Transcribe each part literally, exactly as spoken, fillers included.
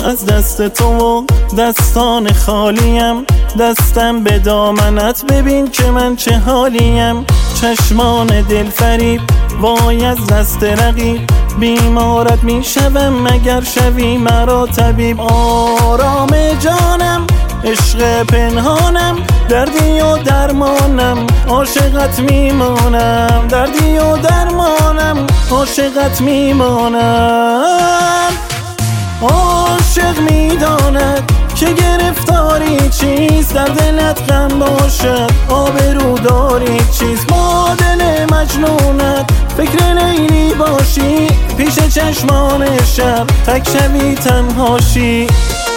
از دست تو و دستان خالیم، دستم به دامنت ببین که من چه حالیم. چشمان دل فریب وای از دست رقیب، بیمارت میشوم مگر شوی مرا طبیب. آرام جانم عشق پنهانم، دردی و درمانم عاشقت میمانم. دردی و درمانم عاشقت میمانم. عاشق میداند که گرفتاری چیست، در دلت غم باشد آبرو داری چیست. ما دل مجنونت فکر لیلی باشی، پیش چشمان شب تک شوی تنهاشی.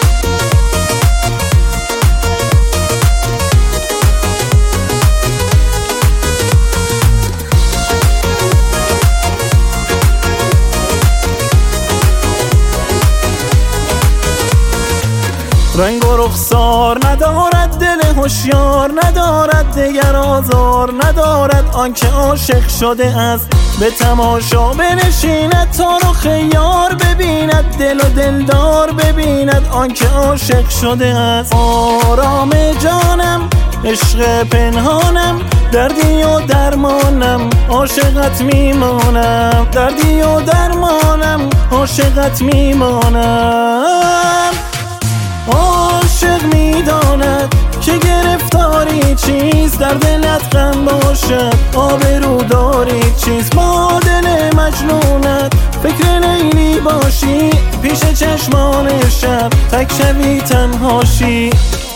رنگ و رخسار ندارد دل هوشیار، ندارد دگر آزار ندارد آنکه عاشق شده است. به تماشا بنشیند تا رخ یار ببیند، دل و دلدار ببیند آنکه عاشق شده است. آرام جانم عشق پنهانم، دردی و درمانم عاشقت میمانم. دردی و درمانم عاشقت میمانم. عاشق میداند که گرفتاری چیست، در دلت غم باشد آبرو داری چیست. ما دل مجنونت فکر لیلی باشی، پیش چشمان شب تک شوی تنهاشی.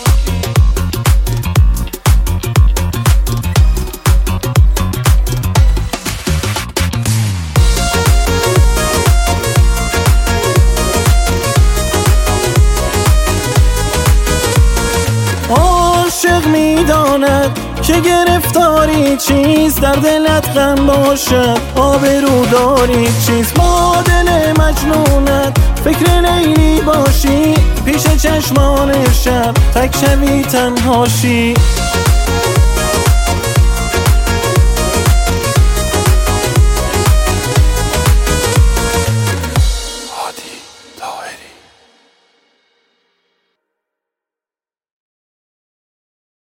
عاشق میداند که گرفتاری چیست، در دلت غم باشد آبرو داری چیست. ما دل مجنونت فکر لیلی باشی، پیش چشمان شب تک شوی تنهاشی.